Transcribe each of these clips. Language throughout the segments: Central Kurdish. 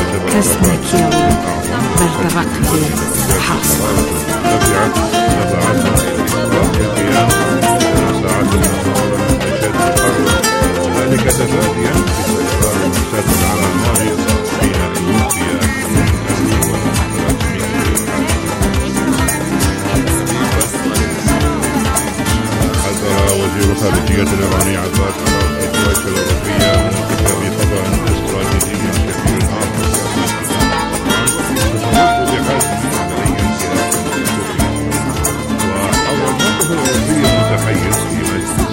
کەس نەکێ و بەردەڕق لێ حاصل ذلك تفاديا باستشعار المسافر على النار حين أن يلقي حذر وزير الخارجية الإيراني عباس عراقي الأوروبية من ارتكاب خطأ استراتيجي كبير آخر وحظر الأوروبي المتحيز في مجلس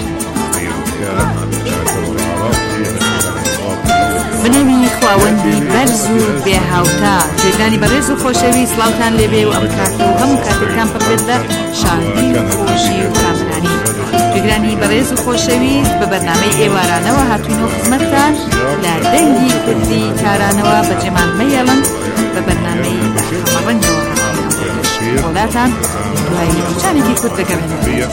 بنەوی خواوەندی بەرز و بێهاوتا جێگانی بەڕێز و خۆشەوی سڵاوتان لێبێ و ئەم کات و هەموو کاتتان پڕبێت لە شادی و خۆشی و کامرانی جێگرانی بەڕێز و خۆشەویست بە بەرنامەی ئێوارانەوە هاتوینەوە خزمەتتان لە دەنگی کوردی کارانەوە بە جێمانمەیەڵن بە بەرنامەی هەمەڕەنگەوە هاتوینەوە وڵاتان دوای چانێکی کورد دەگەڕێنەوە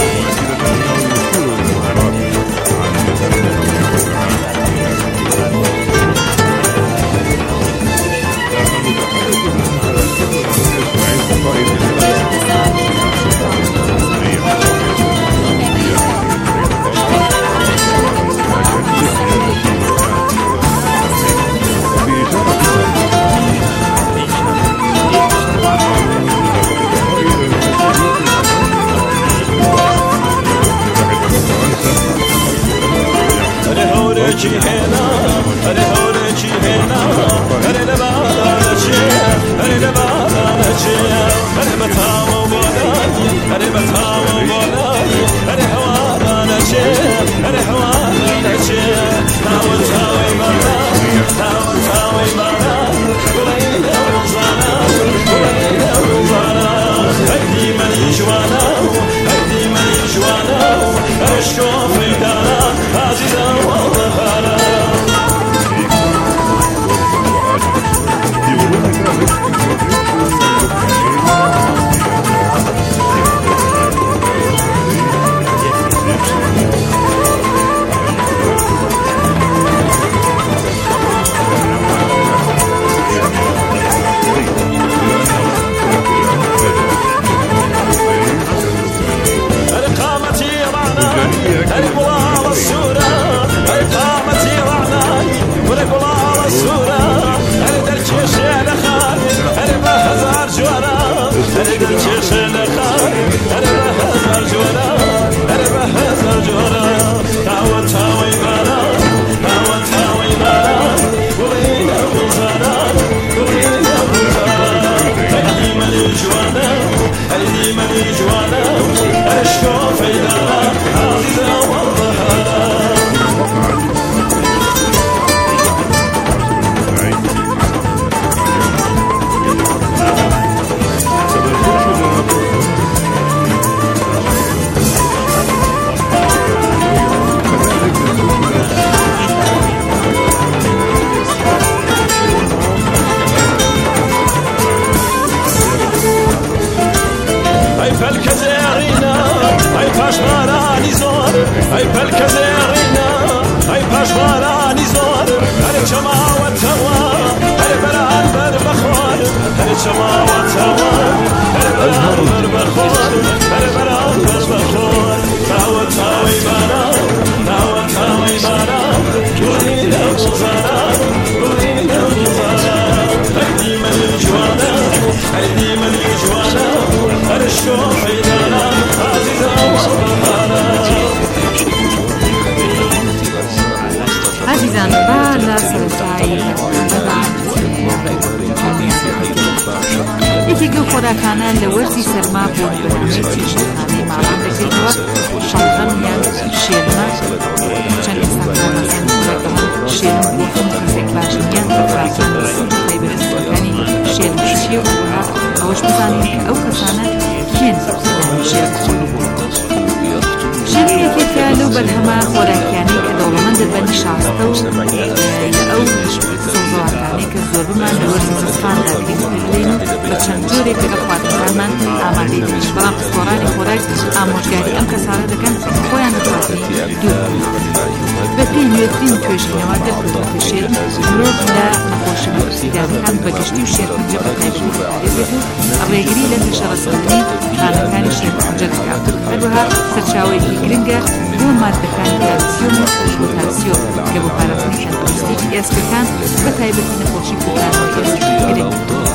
عزیزان با لە سەرەتایی یەکێک لەو خۆراکانە لە وەرزی سەرما بۆ بەرنامەی چێشتخانەی ماڵان دەگرێتەوە شەڵغەم یان شێرمە چەند ئێستاکان شێرم بۆ کەسێک باش نییان بەفرازان سوودی بەرزەکانی شێرم چیە و ئەوەش بزانین ئەو کەسانە کێن شێرم یەکێکە لەو بەرهەمە خۆراکیانەی کە دەوڵەمەندە بە نیشان شاستە و ئەو سەوزەواتانەی کە زۆر بمان لە وەرزی زستاندا گرین بە چەند جۆرێک لەگەڵ خواردنەکانمان ئامادەی دەکەین بەڵام پسپۆڕانی خۆراک ئامۆژگاری ئەم کەسانە دەکەن خۆیان دەتوانێت دوور بە پێی نوێترین توێژینەوە دەرکەوتووە شێر مرۆڤ لە نەخۆشی پرسیارەکان بەگشتی و شێرپەنجە بەتایبەتی بەکارێت و ڕێگری لە تەشەڕەسکردنی خانەکانی شێرپەنجە دەکات. هەروەها سەرچاوەیەکی گرنگە بۆ مادەکانی کالسیۆم و پۆتاسیۆم کە بۆ پارێزانی تەندروستی ئێسکەکان بەتایبەتی نەخۆشی پۆتاسیۆم گرنگ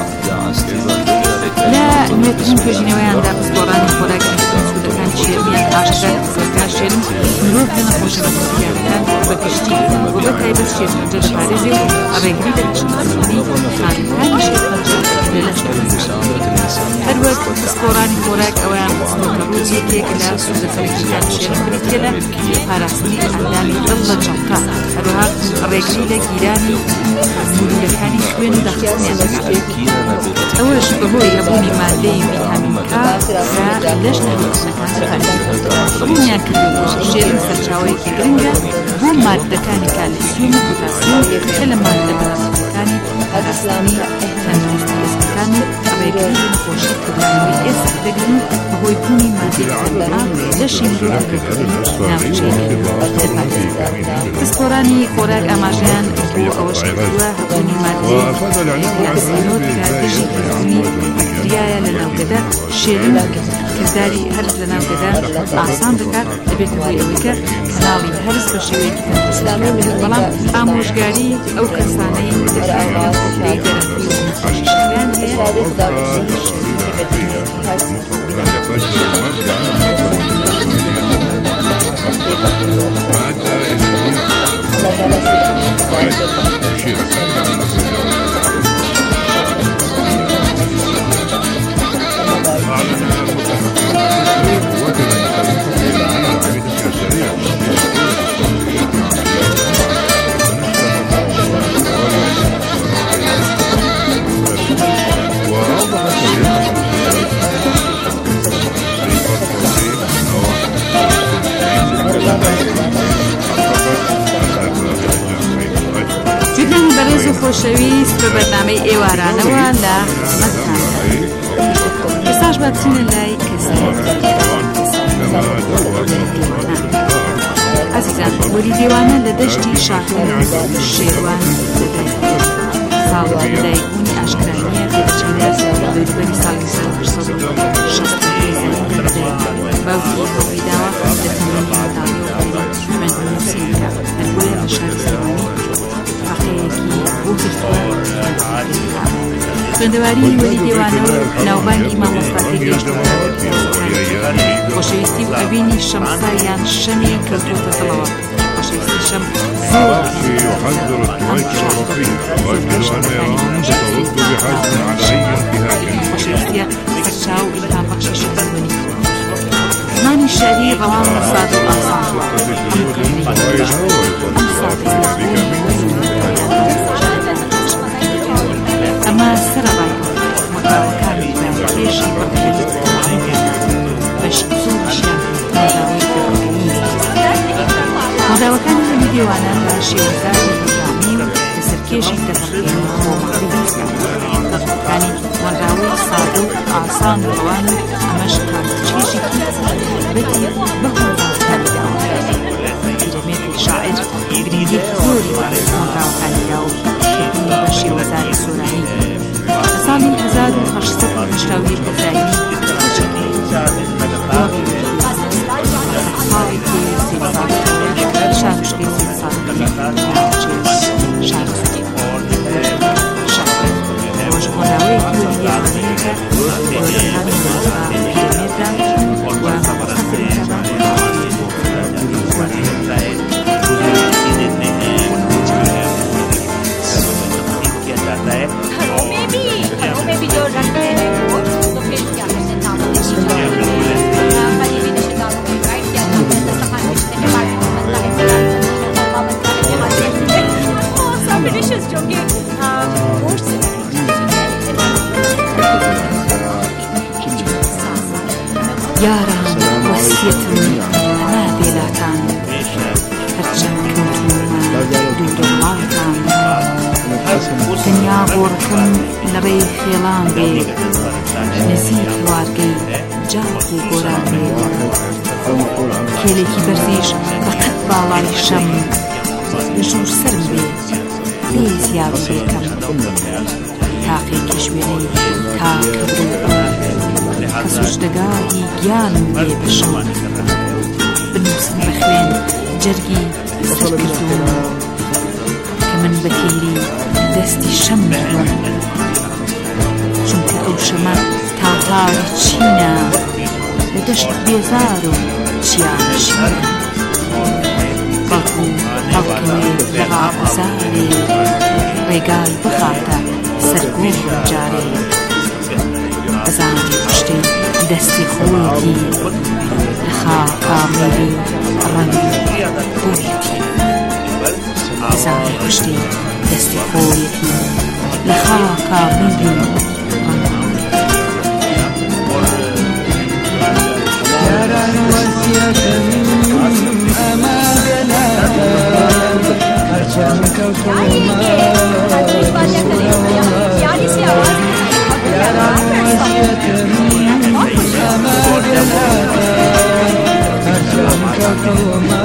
لە نوێترین توێژینەوەیاندا پسپۆڕانی خۆراک سوودەکان شێرمیان ئاشکرا لە قسەکان شێرن مرۆڤ لە نەخۆشی پرسیارەکان بەگشتی بۆ بەتایبەت شێرپەنجە دەپارێزێ و ڕێگری لە تەشەڕەسکردنی خانەکانی شێرپەنجە لە هەروەک پسپۆڕانی خۆراک ئەویان سنووکە ڕووجێکێک لە سوودەفەرەکیەکان شێرکردێتە لە پاراستنی ئەندامی دڵ لە جەڵتا هەروەها ڕێگری لە گیرانی مولولەکانی خوێن و دەخستنیان دەکات. ئەوەش بەهۆی هەبوونی مادەی ڤیتامین کا لەش نەویستەکان دەپارێزێت. ڕوونیان کردووە شێرین سەرچاوەیەکی گرنگە بۆ مادەکانی کالسیۆم و پۆتاسیۆم کە لە مادە بەنفعەکانی پاراستنی تەندروستی ئێسکەکان و ڕێگری لە نەخۆشی کردنەوەی ئێسک دەگرن بەهۆی بوونی مادەی زەربەها لەشی مرۆڤ ناوچەی دەپارێزێت. پسپۆڕانی خۆراک ئاماژەیان بۆ ئەوەش کردووە هەبوونی مادەی لاسینۆت کە دژی کردنی بەکتریایە لە ناوگەدا شێرین کردداری هەرز لە ناوگەدا ئاسان دەکات دەبێتە بۆی ئەوەی کە کەناڵی هەرز بە شێوەیەکی تەندروست بەڵام ئامۆژگاری ئەو کەسانەی دەکرێت پێی دەرەخوی و نەخۆشیەکان جوێنانی بەڕێز و خۆشەویست بە بەرنامەی ئێوارانەوە لە خزمەتتاندا. ئێستاش با بچینە لای کەسێک عەزیزان وەری دێوانە لە دەشتی شاهین شێروان ساڵی لەدایکبوونی ئاشکرانیە پێچینە بەریبەری ساڵی 1960 باوکی هەوڵی داوە لە تەمەنی منداڵی و خوێندنووسینەکە هەربۆیە لە شاری سلێمانی فەقەیەکی بۆ گرتووە خوێندەواری وەری دێوانە و ناوبانگی مامۆستاکەی گەیشتووە خۆشەویستی و ئەبینی شەمسایان شەمی کەوتووەتە دڵەوە. خۆشەویستی شەم زۆر يحذر التوجه الرفيع ويجب أن يرى ترد بحزم على أي انتهاك. خۆشەویستیە سەرچاو ئیلهام بەخشی شەکردنی زمانی شەعری ڕەوان و سادە و ئاسان ئەمە سەرەڕای مەقاڵەکانی بەکێشی بەڕێوەی بەشی زۆریشیان مۆداوەکانی وەری دێوانە بە شێوەزاری ڕۆژانەی و لەسەرکێشی دەفەقین و خۆمەڵی دەستکانی وەنراوەی سادە و ئاسان و ڕەوان و ئەمەش کارچێژێکی بەتی بەهۆڵداوەکانی داوە. پیرەمێردی شاعر گرنگی زۆری مۆداوەکانیدا و کردنی بە شێوەزاری سۆرانی لە ساڵی 1881 بەزایمی شارشتي شارستي وشغلاوي یاران وەسیەتم نابێلاتان هەرچەند کەوتومە گۆڕەکەم لە ڕێی خێڵان بێ نزیک وارگەی جاڵ و گۆران بێ کێلێکی بەرزیش بەقەت باڵای شەم لە ژوور سرم بێ لێ زیاد بێکەم تاقێکی ژوێنەی تاکەبر کە سوژدەگاهی گیانم بێ بەشەم بنووسم بە خوێن جەرگی سەرکردوم کە من بە تێری دەستی شەم بڕم چونکە ئەو شەمە تاڵتاڵی چینە لە دەشت بێزار و چیانەشینە بەڵکو هەڵکەوێ لە ڕاهەزارێ ڕێگای بخاتە سەرگۆڕم جارێ بزانێ پشتێ دەستی خۆیەتی لە خاکامێری ڕەنگ بۆیەتی بزانێ پشتێ دەستی خۆیەتی لە خاکامێری ڕەنگ ياران وسيلة أمامنا هرچند كوكوما ياران وسيلة أمامنا هرچند كوكوما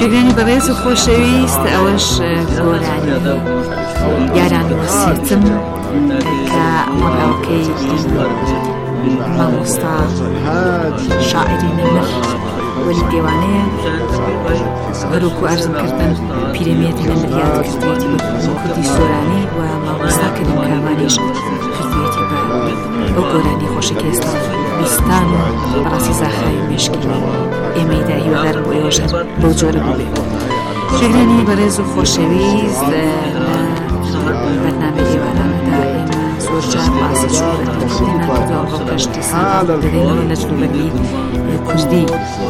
جێگرانی بەڕێز و خۆشەویست ئەوەش گۆرانی یاران وەسیەتم کە مەڕاوکەی مامۆستا شاعری نەمر وەلی دیوانەیە وەروکو ئەرزم کردن پیرەمێردی نەمر یاد کردوێتی بە کوردی سۆرانی و مامۆستا کەریم کاوانیش کردوێتی بە ئەو گۆرانی خۆشەکە ئێستا بیستان و بەڕاستی زاخراوی مێشکی ئێمەیدا هیوادار بۆ ئێوەش بەو جۆرە بوو بێت جێگرانی بەڕێز و خۆشەویست لە بەرنامەی ئێوارانەدا ئێمە زۆر جار باسی جلوبەرگی کردووە بۆ کەشتی ساڵ دەدەینەوە لە جلوبەرگی کوردی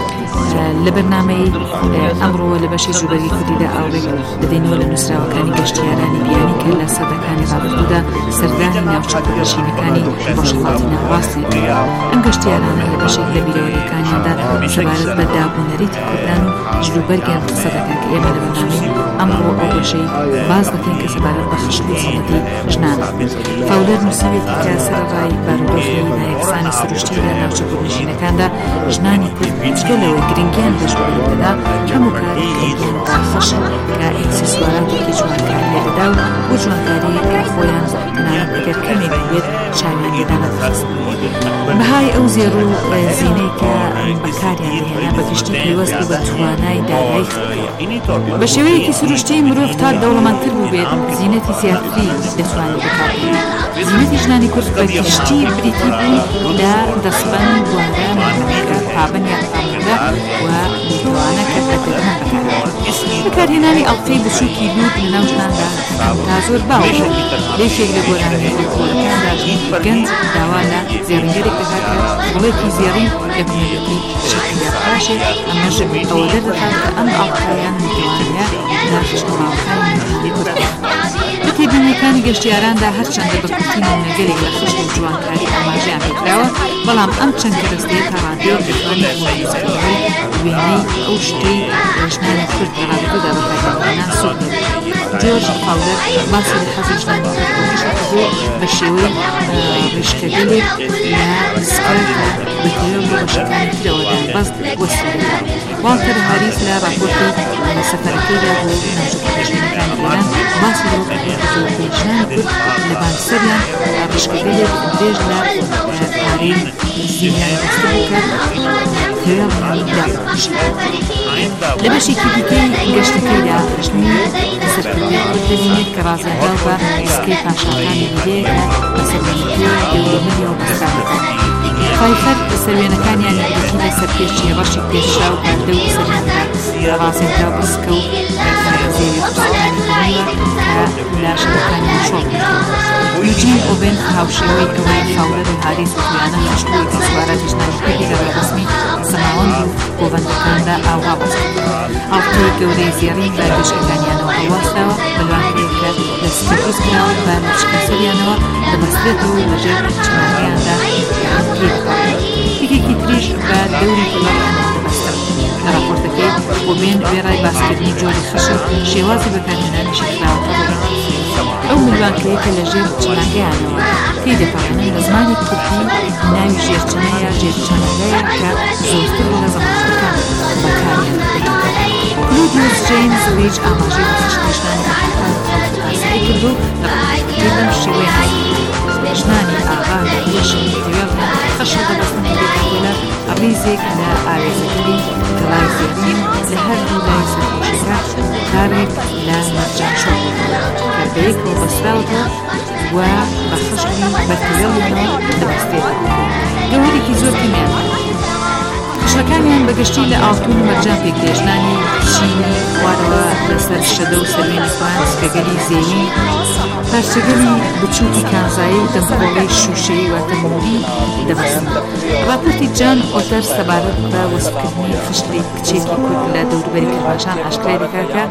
لە بەرنامەی ئەمڕۆ لە بەشی جلوبەرگی کوردیدا ئاوڕێک دەدەینەوە لە نووسراوەکانی گەشتیارانی بیانی کە لە سەدەکانی ڕابردوودا سەردانی ناوچە کوردنشینەکانی ڕۆژهەڵاتی ناواستی ئەم گەشتیارانە لە بەشێک لە بیرەوەریەکانیاندا سەبارەت بە دابوونەریتی کوردان و جلوبەرگیان قسە دەکەن کە ئێمە لە بەرنامەی ئەمڕۆ ئەو بەشەی باز دەکەین کە سەبارەت بە خشتی و سەڵەتی ژنان فەولەر نووسەوێتی کە سەرڕای بارودۆخی نایەکسانی سروشتی لە ناوچە کوردنشینەکاندا ژنانی کورد جگەلەوەی گرنگیان لە ژوورەکەدا هەم و کاری کردیاندا خەش کە ئەکسسواراتێکی جوانکاری لێدەدا و بۆ جوانکاری خۆیان تەنانەت ئەگەر کەمێک بێت چاویان لێدانە دەخست بەهای ئەو زێڕ و زینەی کە بەکاریان لێهێنا بە گشتی پێوەست بوو بە توانای دارایی بە شێوەیەکی سروشتی مرۆڤ تا دەوڵەمەندتر بوو بێت زینەتی زیاتری دەتوانێت بەکاربێت زینەتی ژنانی کورد بە گشتی بریتی بوو لە دەستبەند دوانگە پابەن یان پابەندە و میتوانە کە بەدەگمە بەکارهێنانی ئەڵقەی بچووکی دوور لە ناو ژناندا تا زۆر باوە لەیەکێک لە گۆرانی کۆڵەکاندا گەنج داوا لە زێڕینگەرێک دەکات کە بڵێکی زێڕین لە بنەرەتی شکلیا پاشێت ئەمەش ئەوە دەردەکات کە ئەم ئەڵقەیان میتوانە لە خشتەڵاوەکانی میهاندی کورد لە تێبینیەکانی گەشتیاراندا هەرچەندە بە کورتی نمونەگەرێک لە خشت و جوانکاری ئاماژەیان پێکراوە بەڵام ئەم چەند کەرەستەیە تا ڕادیۆ دەتوانێت مۆریزکردنەوەی وێنەی ئەو شتەی ژنانی کورد لە ڕابردوودا بەکارهێنان سوود جۆرج فاولەر باسی لە حەزی ژنانی کوردیش کردووە بە شێوەی ڕێژکەگەلێک لە سکەرکە بەتەوێت بۆ بەشەکانی ترەوەدا بەست وەسیلەدا والتەر هاریس لە راپۆرتی سەفەرەکەیدا بۆ ناوچە کوردنشینەکانی ئێران باسی لەوە کردووە کە ژنانی کورد لە بانسەریان ڕێژکەگەلێک درێژ لە پارەی زیینیان دەستە بکات لە بەشێکی دیکەی گەشتەکەیدا ژنی سەرکردەی کورد دەبینێت کە ڕازێنراو بە سکەی پاشاکانی هەیەیە بە سەربەندیتووە دەوڵەمەندیەوە بەستانەکان خایفەت سەروێنەکانیان یەکێکی لە سەرپێشی ڕەشی پێشرا و بەردە و سەرێندا ڕازێنراو بە سکە و زێوی قوسەکانی هەیە کە لە شەکەکانی شۆڵ یوجین ئۆبن هاوشێوەی ئەوەی فاولەر و هاریس و توانە هەشتووی کەسوارەتی ژنانی کوردی لە ڕێبەسمی سەماوەند و بۆبەندەکاندا ئاوا بەست ئاڵقەی گەورەی زێڕین بە گەشتەکانیانەوە هەڵواستاوە بەلوانکەیەک کە لە سپەرۆز کراوە بە لەشکەسەریانەوە دەبەسترێتەوە و لەژێر چمانیاندا یەکێکی تریش بە دەوری کۆڵەکانیان دەبەستە لە راپۆرتەکەی ئۆبن وێڕای باسکردنی جۆری خشت شێوازی بەکارهێنانیشی کراوەتە ئەو ملوانکەیەکە لە ژێر چمانگەیانەوە پێی دەپارێنن لە زمانی کوردی ناوی ژێرچنەیە ژێرچەنەگەیە کە زۆرتر لە زەمانەکان بەکاریان کلودیوس جیمز ویج ئاماژەی بە خشتیشتانی ئەفریقان ئاسایی کردو لە ڕاپۆرتەکەی بەم شێوەیە ژنانی ئاغا لە یەشی تێوێڵە خەشە دەبەستنی بێتەوە ڕیزێک لە ئاوێزەکەی گەڵای زێڕین لە هەردوو لای سەرپۆشەکە کارێک لە مەرجانشۆ کە بەیەکەوە بەستراوەتەوە و بە خشتی بەتەوێڵەوە دەبەستێت گەوەرێکی زۆر کەمیان خشتەکانیان بەگشتی لە ئاڵتون و مەرجان پێکدێژنانی چینی خوارەوە لەسەر شەدە و سەروێنی خوان سکەگەلی زێوی پارچەگەلی بچووکی کانزایی و دەمپۆڵەی شوشەی واتەمۆری دەبەستن راپۆرتی جان ئۆتەر سەبارەت بە وەسفکردنی خشتی کچێکی کورد لە دەوروبەری کەرماشان ئاشکرای دەکات کە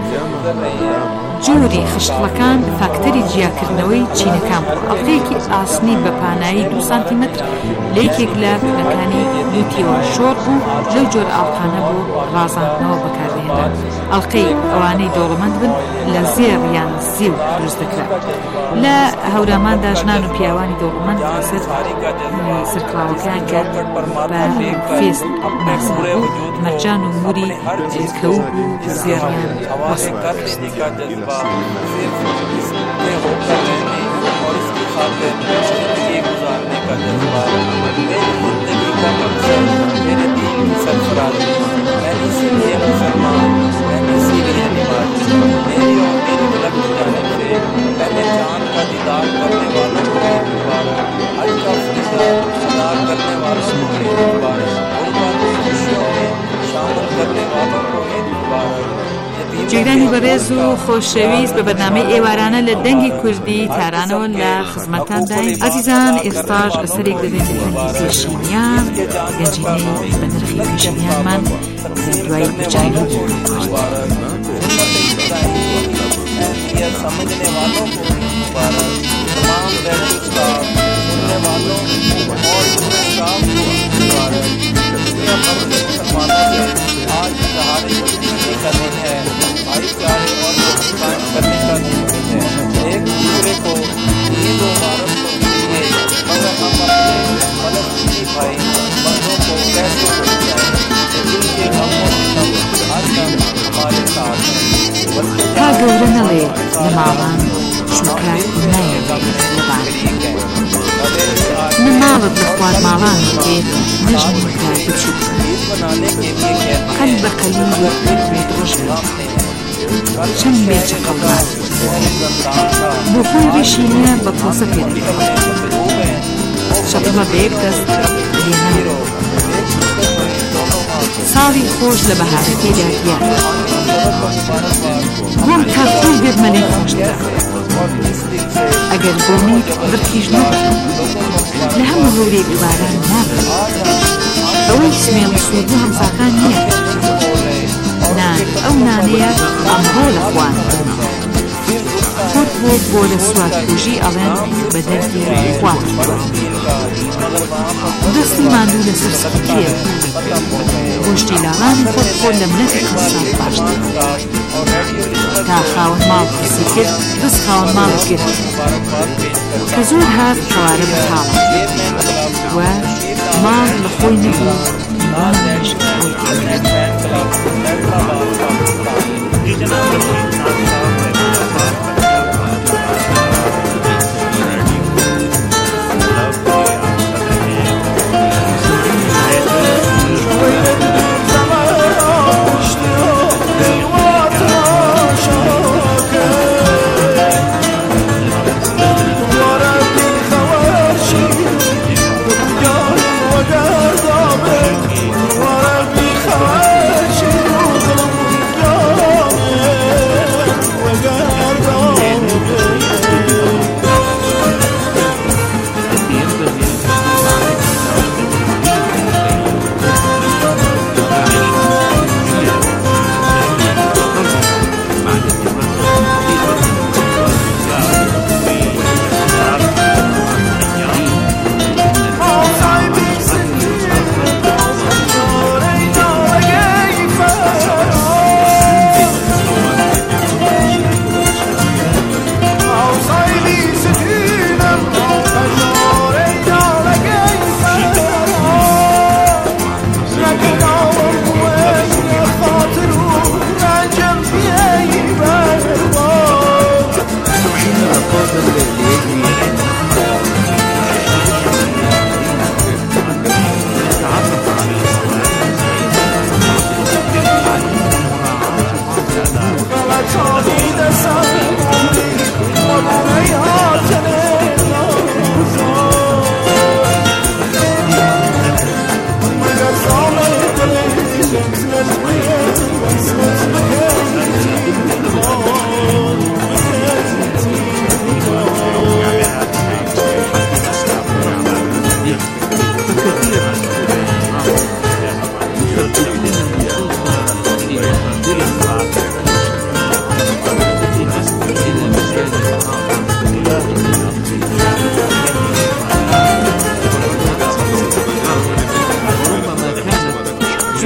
جۆری خشتڵەکان فاکتەری جیاکردنەوەی چینەکان بوو ئەڵقەیەکی ئاسنی بە پانایی 2 سانتیمەتر لە یەکێک لە پلەکانی دووتیەوە شۆڕ بوو لەو جۆر ئاڵقانە بۆ ڕازاندنەوە بەکارهێنان دنیادا ئەڵقەی ئەوانەی دەوڵەمەند بن لە زێڕ یان زیو دروست دەکرا لە هەوراماندا ژنان و پیاوانی دەوڵەمەند لەسەر سەرکڵاوەکان کە بە فێست ناسابوو مەرجان و موری کەوب و زێڕیان وەسڵ جێگرانی بەڕێز و خۆشەویست بە بەرنامەی ئێوارانە لە دەنگی کوردی تارانەوە لە خزمەتانداین ئازیزان ئێستاش ئەسەرێک دەبێت لە دەنگی پێشینیان گەنجینەی بە نرخی پێشینیانمان دوای بچانی تا گەورە نەڵێ لە ماڵان چونکە نایەوێت لەبان نەماڵت لە خوارد ماڵان بێت نەژنی کار بچووک قەل بە قەلیل و بێت ڕۆژ چەند بێچە قەڵمان بۆ خۆی ڕیشینە بە پۆسە پێدەکەوە شەپڵە بەیەک دەست لێنە ساڵی خۆش لە بەهارەکەیدا دیار بۆم تا خۆش بێت مەلەی خۆشترە ئەگەر بۆمیت بڕکیش نەبە لە هەموو هەورێک باران نابێت ئەوەی سمێڵ و سوێردوو هەمساکان نییە نان ئەو نانەیە ئەمڕۆ لە خوان خۆت بۆ لە سوات کوژی ئەڵێن بە دەردی خوات دەستی ماندوو لەسەر سپتێ گۆشتی لاغانی خۆت لە منەتی قسات باشتر تا خاوەن ماڵ قسی کرد دەست خاوەن ماڵت گرت کە زۆر هات کەوارە بەتاڵە و ماڵ لە خۆی نەبوو ماڵش خۆی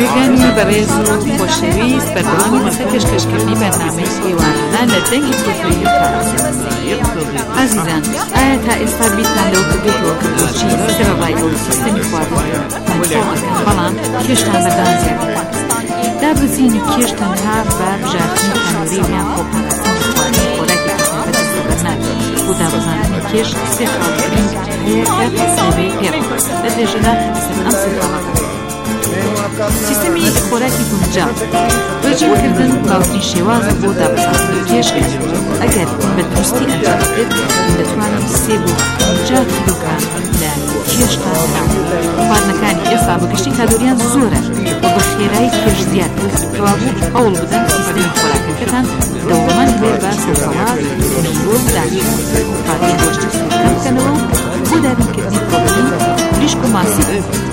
گوێگانی بەڕێز و خۆشەویست بەردەوامی مەسە پێشکەشکردنی بەرنامەی هێوانانە لە دەنگی کۆفری و عزیزان، ئایا تا ئێستا بیتان لەو کردوەوە کە بۆچی سەرەڕای ئەو سیستەمی خواردن کۆنتڕۆڵەکەن، بەڵام کێشتان بەردەوام زیاتر دابزینی کێش تەنها بە بژاردننی کەلۆری یان خۆپاراستنی خواردنی خۆراکی کەسان بەدەست ناکات بۆ دابزاندنی کێش سێ خاڵ گرنگ هەیە کە سەبەی پێڕێت لە درێژەدا سەر ئەم سێ خاڵە سیستەمی خۆراکی گونجاو ڕێژیمکردن باوترین شێوازە بۆ دابزاندنی کێشکە. ئەگەر بە دروستی ئەنجام بدرێت دەتوانین 3 بۆ 50 کیلۆگرام لە کێشتان بناوین. خواردنەکانی ئێستا بەگشتی کالۆریان زۆرە و بە خێرایی کێش زیاد کەوابوو هەوڵ بدەن سیستەمی خۆراکەکەتان دەوڵەمەند بێت بە سەرسەڵات مرۆڤ داهێن. خواردنی گۆشتی سوورکە بکەنەوە بۆ دابینکردنی پرۆتین، بریشک و ماسی.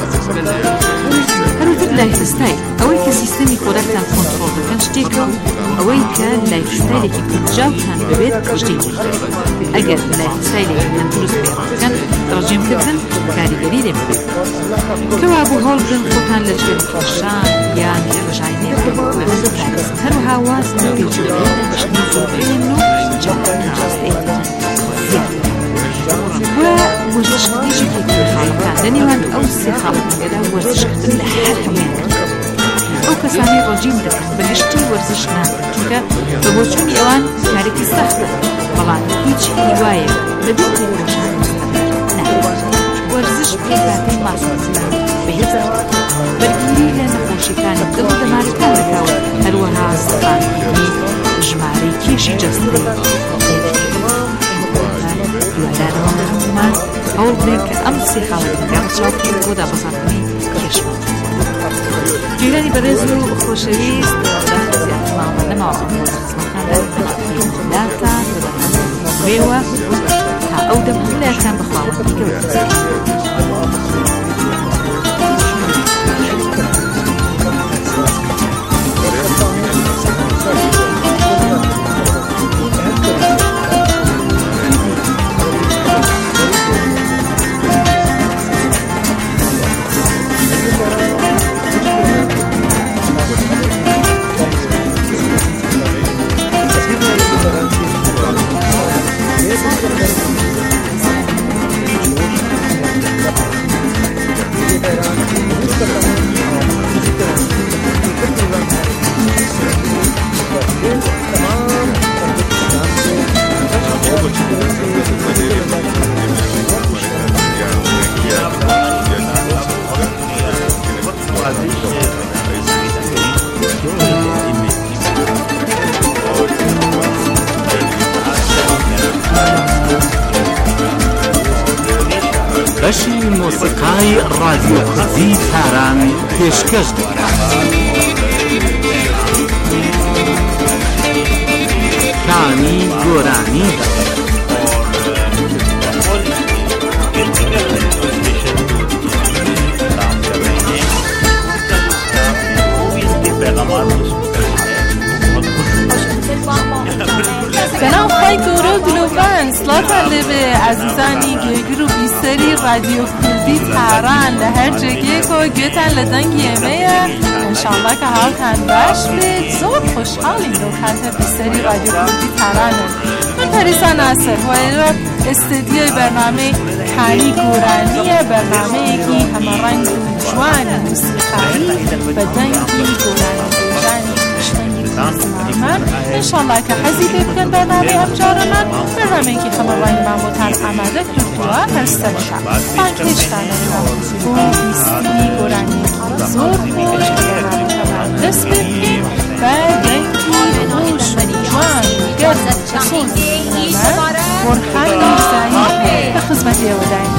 هەروتر لایفستایل، ئەوەی کە سیستەمی خۆراکتان کۆنتڕۆڵ دەکەن شتێکە و ئەوەی کە لایفستایلێکی گونجاوتان ببێت شتێکی ترە. ئەگەر لایفستایلێکتان دروست پێڕەکەن ڕەجیمکردن کاریگەری لێ ببێت. کەوابوو هەوڵ بدەن خۆتان لە ژێر کێشان یان ڕژاینێ هەروەها واز لە پێچووەیە لە شتنی زۆربەین و جەوهەری ڕاستەیەکتان زیاد و وەرزشکردنیشی خاڵەکان لە نێوان ئەو سێ خاڵەکەدا وەرزشکردن لە هەر هەموویان ئەو کەسانی ڕۆژیم دەکەن بەگشتی وەرزش ناکەن چونکە بە بۆچوونی ئەوان کارێکی سەختە، بەڵام هیچ هیوایە بەبێ ڕۆژان ناکات. وەرزش پێکاتەی ماسوولان بەهێزە بەرگیری لە نەخۆشیەکانی دڵ و دەمارەکان دەکەوە، هەروەها سەپاندنی ژمارەی کێشی جەستەی دوادارەوە هەمومان هەوڵ بدەین کە ئەم سێ خاڵەکەدا بچاوکەین بۆ دابەزاندنی کێشمان. گوێرانی بەڕێز و خۆشەویست داخە زیاتر ماوە نەماوە خزمەتتاندا دەماتیلاتان بە بەرنامەی بێوە تا ئەو دەم هەملایەکان بەخواوەندی گەورە. بەشی مۆسیقای ڕادیۆ کوردی تاران پێشکەش دەکات. کانی گۆرانی سلام خی گەورە و دلۆڤان سڵاتان لێبێ عەزیزانی گوێگر و بیسەری ڕادیۆ کوردی تاران لە هەر جێگەیەکەوە گوێتان لە دەنگی ئێمەیە. ئینشاڵڵا کە هاوتان باش بێت. زۆر خۆشحاڵین لەو کاتە بیسەری ڕادیۆ کوردی تارانن. من پەریسا ناسەر وایرە ئستدیۆی بەرنامەی کانی گۆرانیە، بەرنامەیەکی هەمەڕەنگ و جوانی موسیقایی بە دەنگی گۆرانی گۆژانی انشاءالله که حەزی لێ بکەن بەرنامەی ئەمجارەمان بەرنامەیەکی هەمەڕەنگمان بۆتان ئامادە کردووە هەرسەرشە پاکێشتانەوە بۆ بیستی گۆرانیەکی زۆر خۆش کە بەرنامەکەمان دەست پێ بکەین بە دەنگی خۆش و جوان و گەرم و سۆزی ئێمە بۆرهان میرزایی بە خزمەتی ئێوەداین.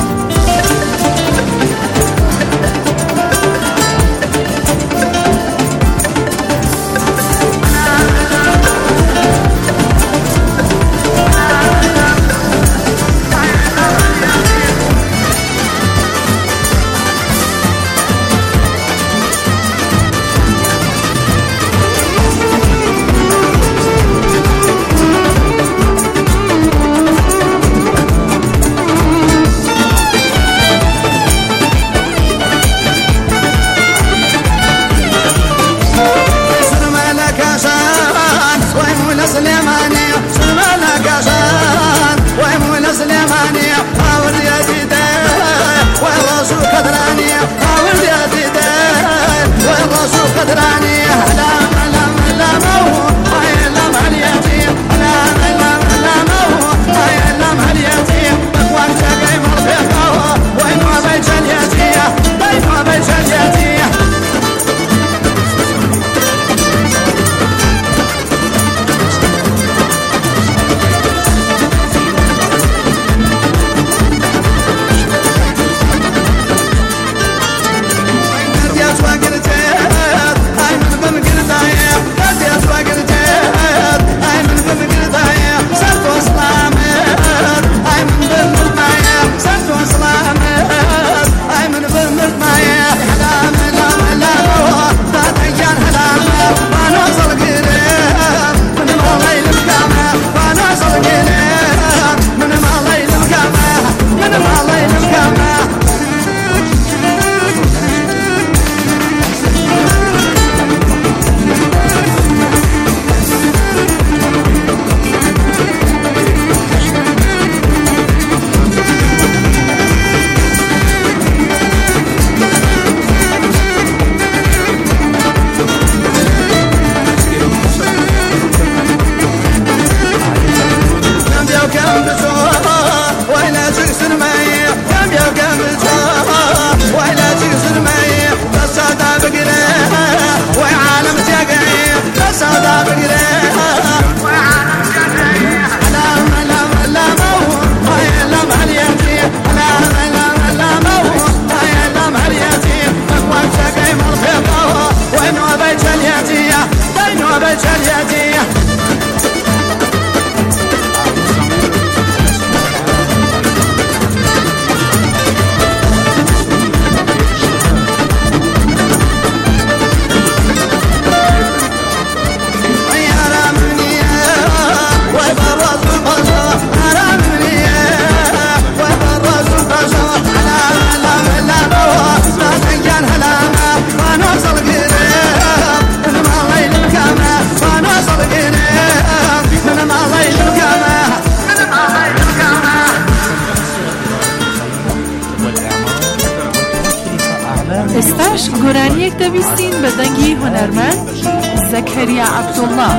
ئێستاش گۆرانیەک دەبیستین بە دەنگی هونەرمەند زەکەریا عەبدوڵڵا.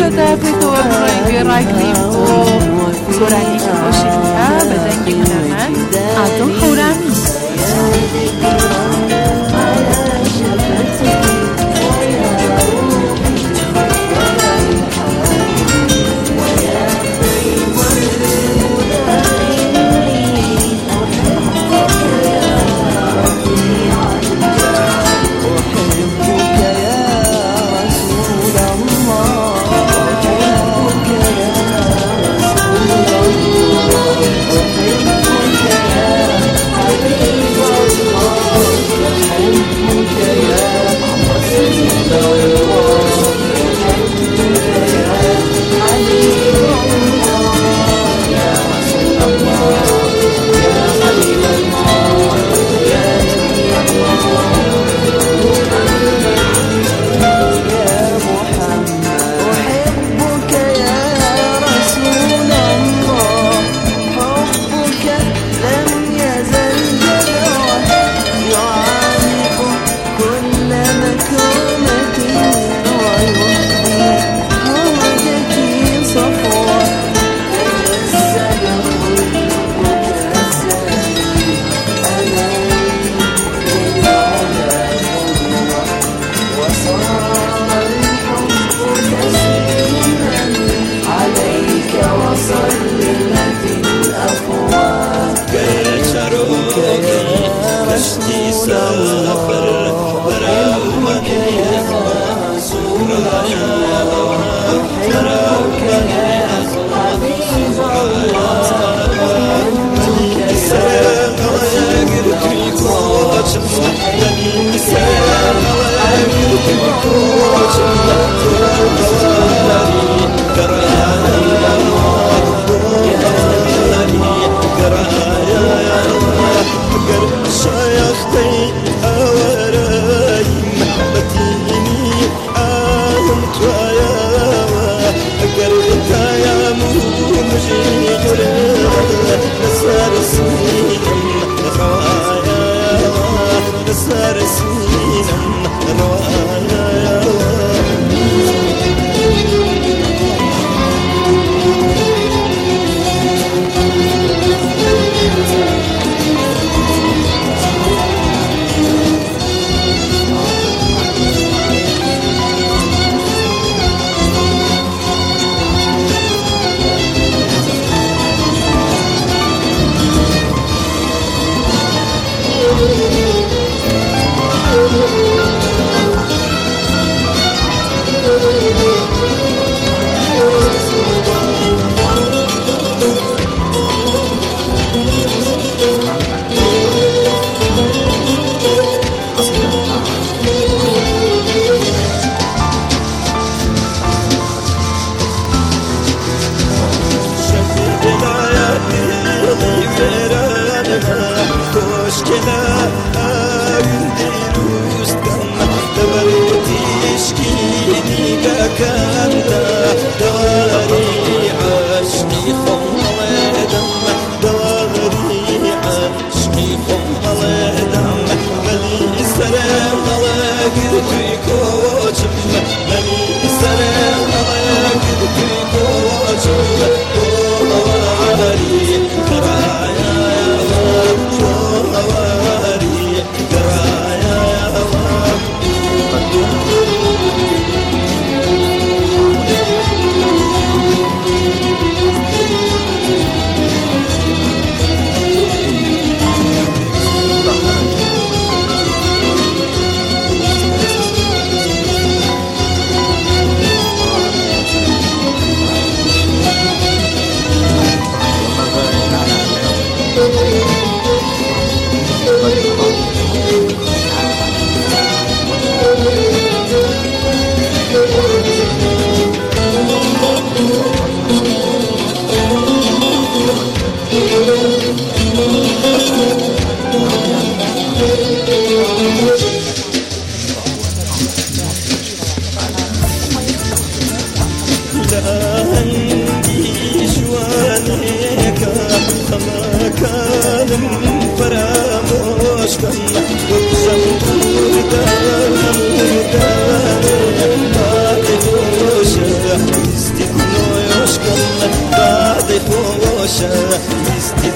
شده پێکەوە بڕۆی گوێڕایگرین بۆ زۆرانی خۆشیکە بە دەنگی هەنەرمەند ئادڵ هەورامی.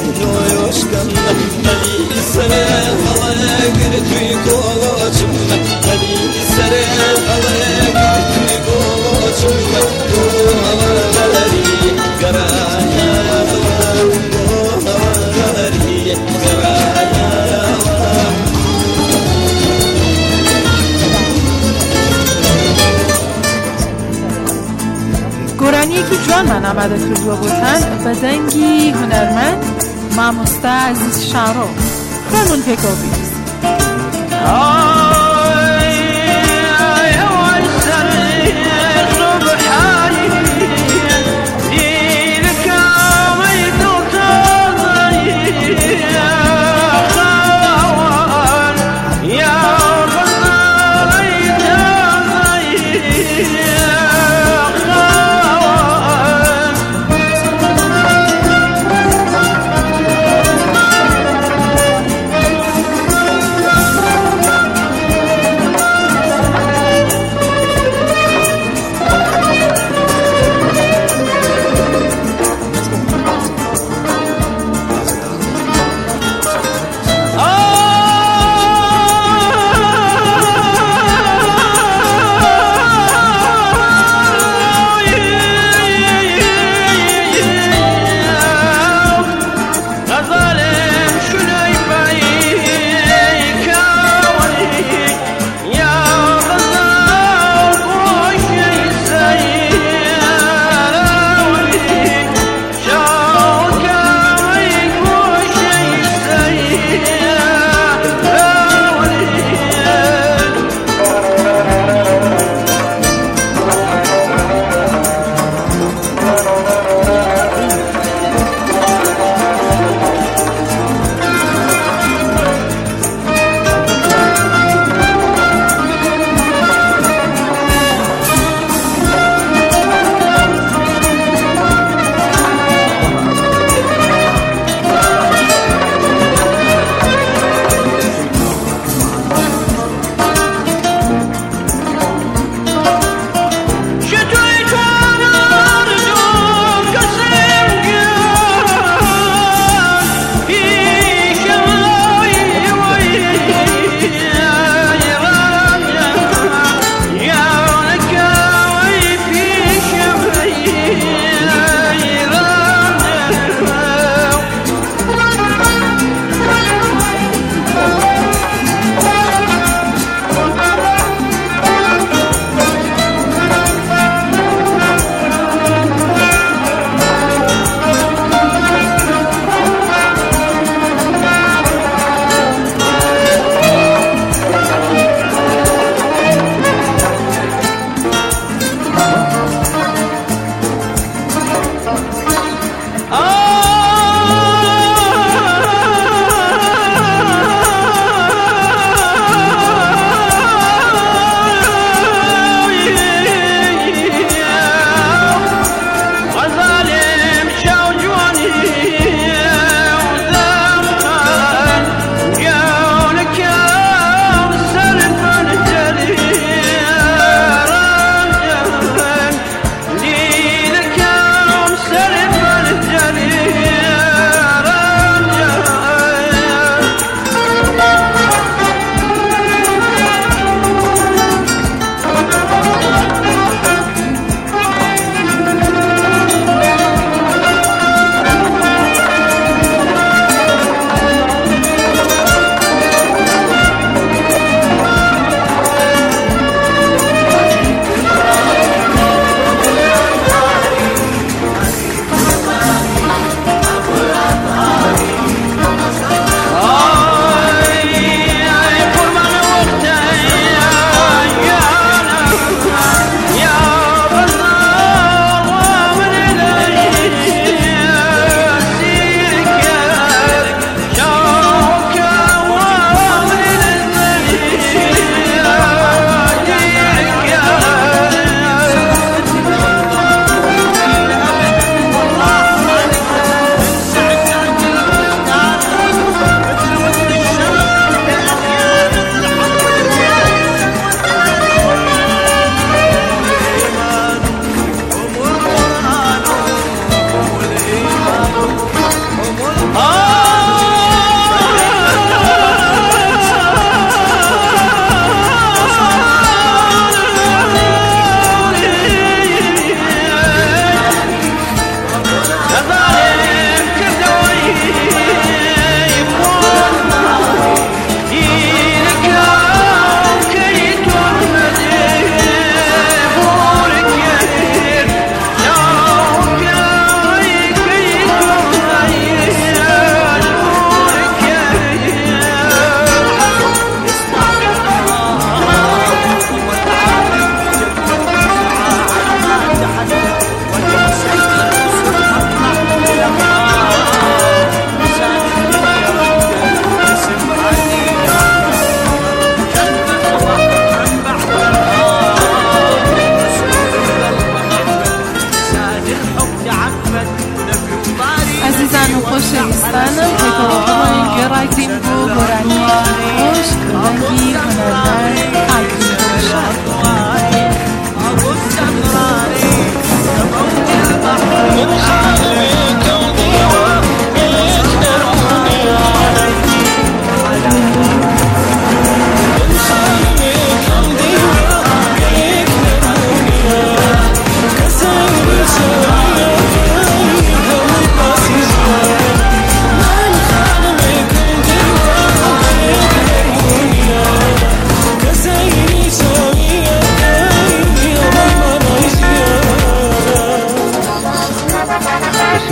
نويوشكم ملي السنة الله قرتي كوشم ملي السنة الله قرتي كوشم غالي قرايا غالي قرايا گۆرانیەکی جوانمان ئامادە کردووە بۆتان بە دەنگی هونەرمەند مامۆستا عەزیز شارۆ. فەرموون پێکەوە بیست.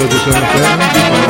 سادسة مساء